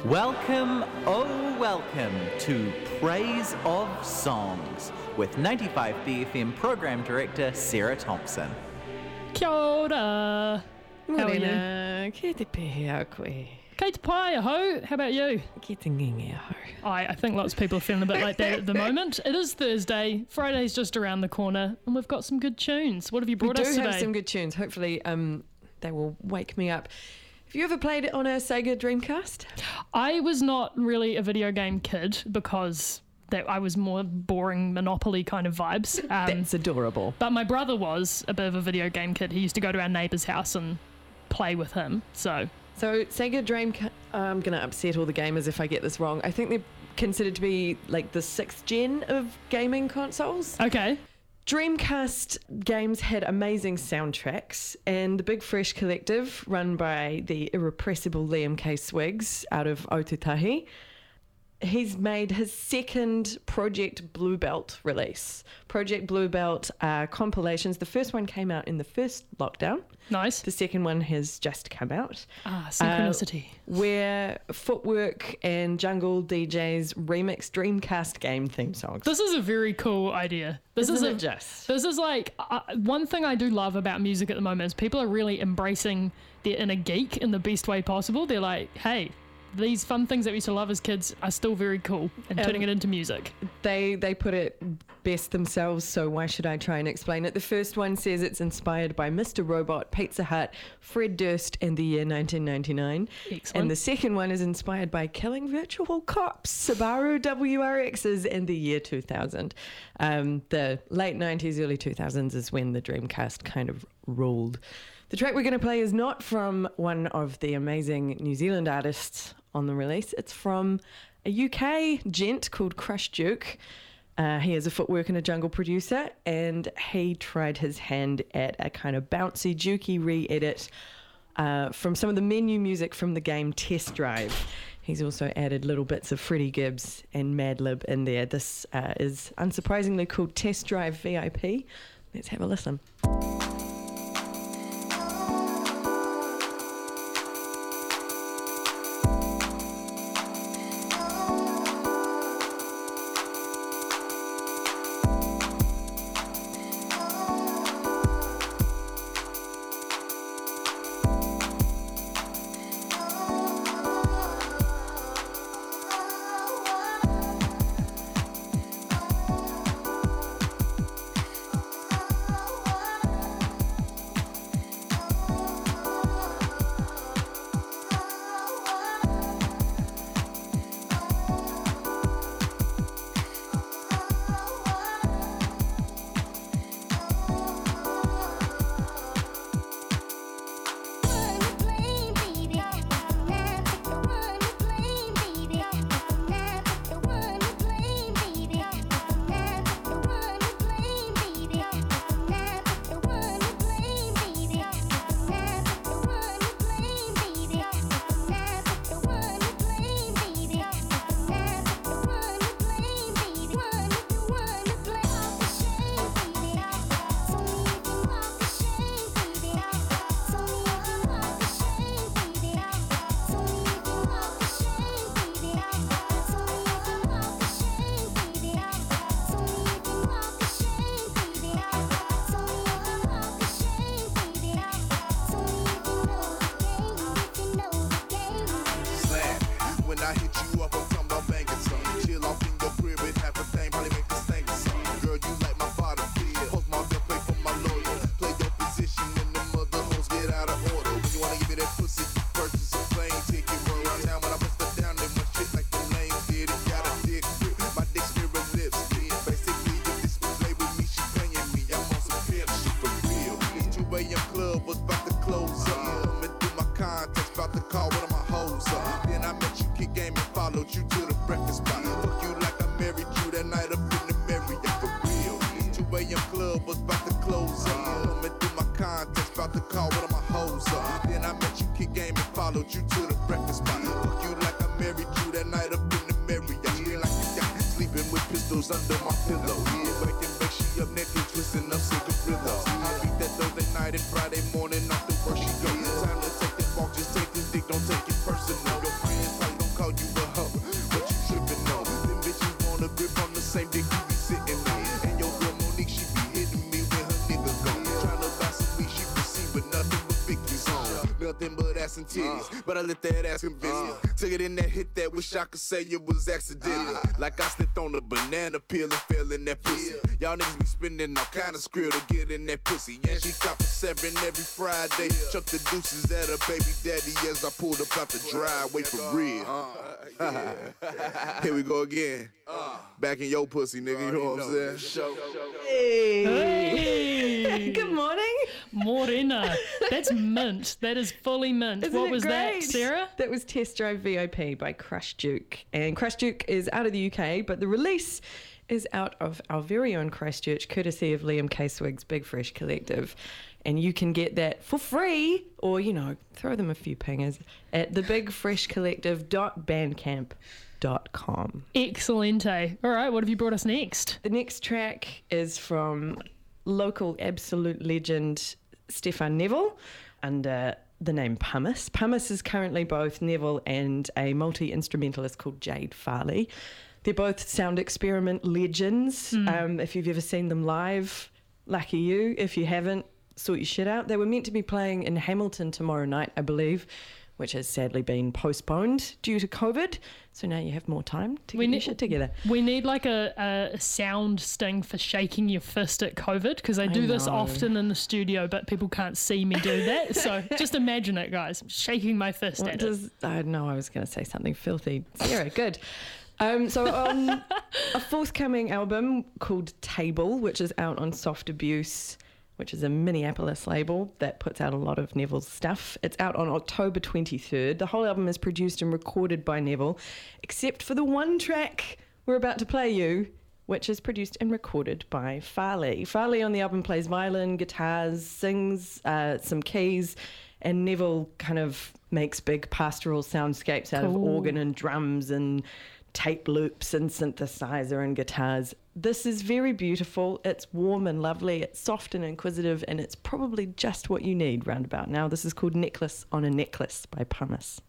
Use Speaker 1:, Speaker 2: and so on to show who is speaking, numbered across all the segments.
Speaker 1: Welcome, oh welcome to Praise of Songs with 95BFM Program Director Sarah Thompson.
Speaker 2: Kia ora. How are you?
Speaker 3: Kia te pēhea koe.
Speaker 2: Kate pai aho. How about you?
Speaker 3: Kia te ngingi aho.
Speaker 2: I think lots of people are feeling a bit like that at the moment. It is Thursday. Friday's just around the corner, and we've got some good tunes. What have you brought us today?
Speaker 3: We do have some good tunes. Hopefully, they will wake me up. Have you ever played it on a Sega Dreamcast?
Speaker 2: I was not really a video game kid because I was more boring Monopoly kind of vibes.
Speaker 3: That's adorable.
Speaker 2: But my brother was a bit of a video game kid. He used to go to our neighbour's house and play with him. So
Speaker 3: Sega Dreamcast, I'm going to upset all the gamers if I get this wrong. I think they're considered to be like the 6th gen of gaming consoles.
Speaker 2: Okay.
Speaker 3: Dreamcast games had amazing soundtracks, and the Big Fresh Collective, run by the irrepressible Liam K. Swiggs out of Otutahi, he's made his second Project Blue Belt release. Project Blue Belt compilations. The first one came out in the first lockdown.
Speaker 2: Nice.
Speaker 3: The second one has just come out.
Speaker 2: Synchronicity.
Speaker 3: Where Footwork and Jungle DJs remix Dreamcast game theme songs.
Speaker 2: This is a very cool idea. This is like one thing I do love about music at the moment is people are really embracing their inner geek in the best way possible. They're like, hey, these fun things that we used to love as kids are still very cool, and turning it into music.
Speaker 3: They put it best themselves, so why should I try and explain it? The first one says it's inspired by Mr. Robot, Pizza Hut, Fred Durst, and the year 1999.
Speaker 2: Excellent.
Speaker 3: And the second one is inspired by Killing Virtual Cops, Subaru WRXs, and the year 2000. The late 90s, early 2000s is when the Dreamcast kind of ruled. The track we're going to play is not from one of the amazing New Zealand artists on the release. It's from a UK gent called Crush Duke. He is a Footwork and a Jungle producer, and he tried his hand at a kind of bouncy, jukey re-edit from some of the menu music from the game Test Drive. He's also added little bits of Freddie Gibbs and Madlib in there. This is unsurprisingly called Test Drive VIP. Let's have a listen.
Speaker 4: Under my pillow, yeah, waking back, she up naked, twisting up cigarillos. I beat that Thursday night and Friday morning, off the work she goes. Time to take the walk, just take this dick, don't take it personal. Your friends probably gon' call you nothing but ass and titties. But I let that ass convince me. Took it in that hit that wish I could say it was accidental. Like I slipped on a banana peel and fell in that pussy. Y'all niggas be spending all kind of skrill to get in that pussy. Yeah, she cop for 7 every Friday. Chuck the deuces at her baby daddy as I pulled up out the driveway for real. Here we go again. Back in your pussy, nigga. You know what I'm saying?
Speaker 2: Hey.
Speaker 3: Good morning.
Speaker 2: Morena. That's mint. That is fully mint.
Speaker 3: Isn't
Speaker 2: what
Speaker 3: it
Speaker 2: was that,
Speaker 3: great?
Speaker 2: Sarah?
Speaker 3: That was Test Drive VIP by Crush Duke. And Crush Duke is out of the UK, but the release is out of our very own Christchurch, courtesy of Liam K. Swig's Big Fresh Collective. And you can get that for free, or, you know, throw them a few pingers at thebigfreshcollective.bandcamp.com.
Speaker 2: Excellente. All right, what have you brought us next?
Speaker 3: The next track is from local absolute legend Stefan Neville under the name Pumice. Pumice is currently both Neville and a multi-instrumentalist called Jade Farley. They're both sound experiment legends. If you've ever seen them live, lucky you. If you haven't, sort your shit out. They were meant to be playing in Hamilton tomorrow night, I believe, which has sadly been postponed due to COVID. So now you have more time to get your shit together.
Speaker 2: We need like a sound sting for shaking your fist at COVID, because I do this
Speaker 3: know.
Speaker 2: often in the studio, but people can't see me do that. So just imagine it, guys. I'm shaking my fist at it.
Speaker 3: I know I was going to say something filthy. Sarah, good. So on a forthcoming album called Table, which is out on Soft Abuse, which is a Minneapolis label that puts out a lot of Neville's stuff. It's out on October 23rd. The whole album is produced and recorded by Neville, except for the one track we're about to play you, which is produced and recorded by Farley. Farley on the album plays violin, guitars, sings some keys, and Neville kind of makes big pastoral soundscapes out of organ and drums and tape loops and synthesizer and guitars. This is very beautiful. It's warm and lovely. It's soft and inquisitive, and it's probably just what you need roundabout now. This is called Necklace on a Necklace by Pumice.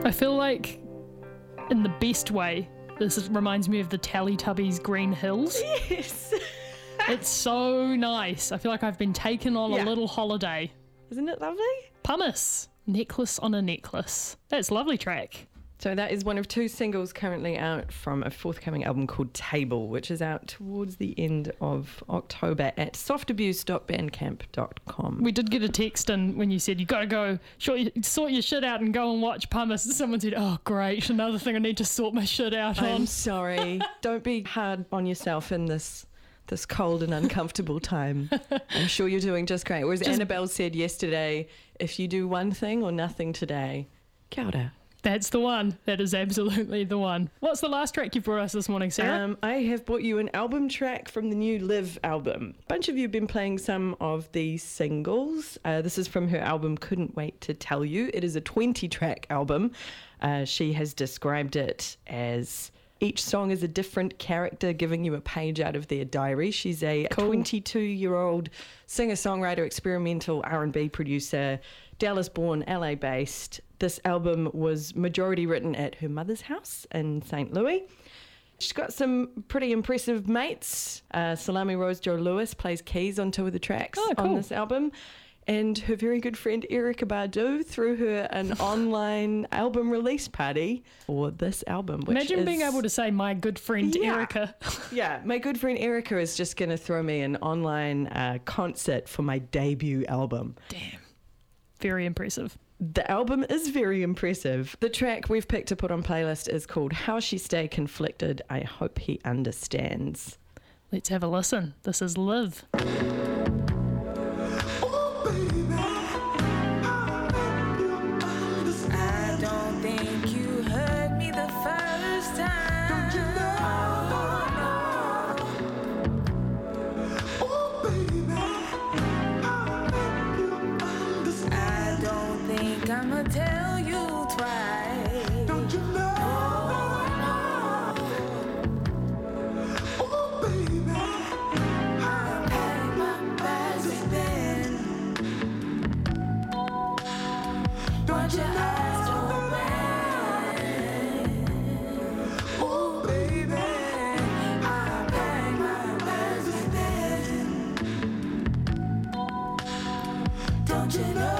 Speaker 2: I feel like, in the best way, reminds me of the Teletubbies Green Hills.
Speaker 3: Yes.
Speaker 2: It's so nice. I feel like I've been taken on a little holiday.
Speaker 3: Isn't it lovely?
Speaker 2: Pumice, Necklace on a Necklace. That's a lovely track.
Speaker 3: So that is one of 2 singles currently out from a forthcoming album called Table, which is out towards the end of October at softabuse.bandcamp.com.
Speaker 2: We did get a text in when you said you got to go sort your shit out and go and watch Pumice. Someone said, oh great, another thing I need to sort my shit out on.
Speaker 3: I'm sorry. Don't be hard on yourself in this cold and uncomfortable time. I'm sure you're doing just great. Whereas Annabelle said yesterday, if you do one thing or nothing today, kia ora.
Speaker 2: That's the one. That is absolutely the one. What's the last track you brought us this morning, Sarah?
Speaker 3: I have brought you an album track from the new Live album. A bunch of you have been playing some of the singles. This is from her album Couldn't Wait to Tell You. It is a 20-track album. She has described it as each song is a different character giving you a page out of their diary. She's a 22-year-old singer-songwriter, experimental R&B producer, Dallas-born, LA-based. This album was majority written at her mother's house in St. Louis. She's got some pretty impressive mates. Salami Rose Joe Lewis plays keys on 2 of the tracks on this album. And her very good friend Erykah Badu threw her an online album release party for this album.
Speaker 2: Imagine being able to say, my good friend Erykah.
Speaker 3: Yeah, my good friend Erykah is just going to throw me an online concert for my debut album.
Speaker 2: Damn. Very impressive.
Speaker 3: The album is very impressive. The track we've picked to put on playlist is called How She Stay Conflicted. I Hope He Understands.
Speaker 2: Let's have a listen. This is Live.
Speaker 5: I'ma tell you twice. Don't you know? Oh, baby. I pack my bags then. Don't your eyes open? Oh, baby. I pack my bags then. Don't you know?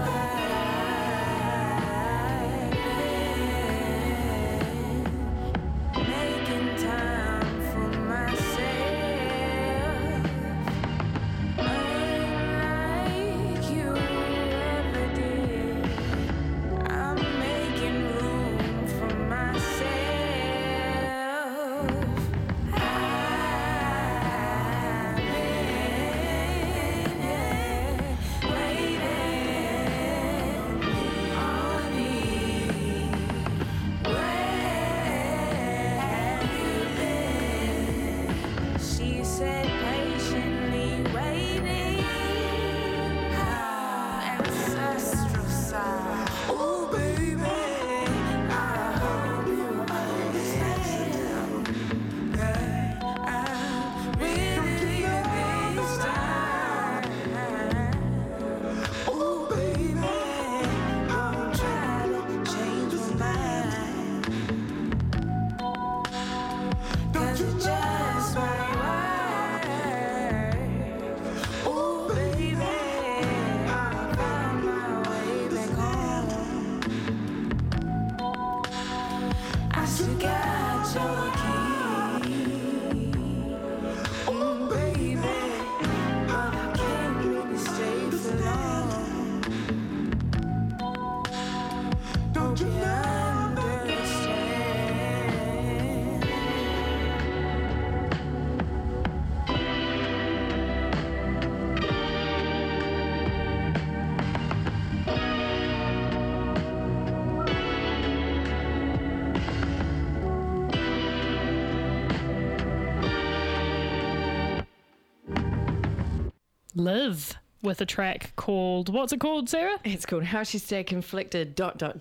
Speaker 2: Live with a track called, what's it called, Sarah?
Speaker 3: It's called How She Stay Conflicted ...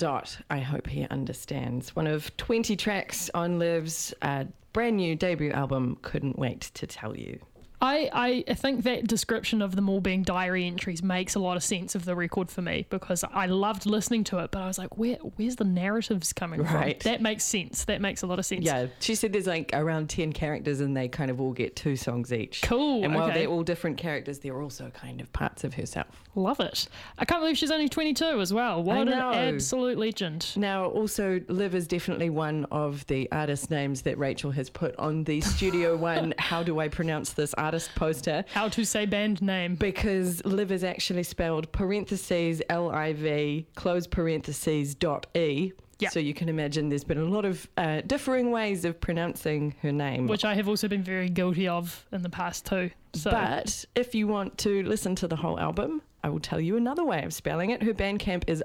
Speaker 3: I Hope He Understands. One of 20 tracks on Liv's brand new debut album, Couldn't Wait to Tell You.
Speaker 2: I think that description of them all being diary entries makes a lot of sense of the record for me, because I loved listening to it, but I was like, where's the narratives coming from? That makes sense. That makes a lot of sense.
Speaker 3: Yeah, she said there's like around 10 characters and they kind of all get 2 songs each.
Speaker 2: Cool.
Speaker 3: And while
Speaker 2: okay.
Speaker 3: they're all different characters, they're also kind of parts of herself.
Speaker 2: Love it. I can't believe she's only 22 as well. What an absolute legend.
Speaker 3: Now, also, Liv is definitely one of the artist names that Rachel has put on the Studio One How Do I Pronounce This Artist poster.
Speaker 2: How to say band name.
Speaker 3: Because Liv is actually spelled parentheses L-I-V, close parentheses .e.
Speaker 2: Yep.
Speaker 3: So you can imagine there's been a lot of differing ways of pronouncing her name.
Speaker 2: Which I have also been very guilty of in the past too. So.
Speaker 3: But if you want to listen to the whole album, I will tell you another way of spelling it. Her Bandcamp is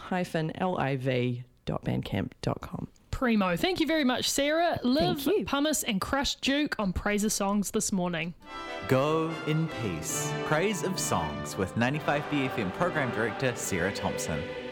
Speaker 3: o-liv.bandcamp.com.
Speaker 2: Primo. Thank you very much, Sarah. Liv,
Speaker 3: Thank you.
Speaker 2: Pumice and Crush Duke on Praise of Songs this morning.
Speaker 1: Go in peace. Praise of Songs with 95BFM Program Director Sarah Thompson.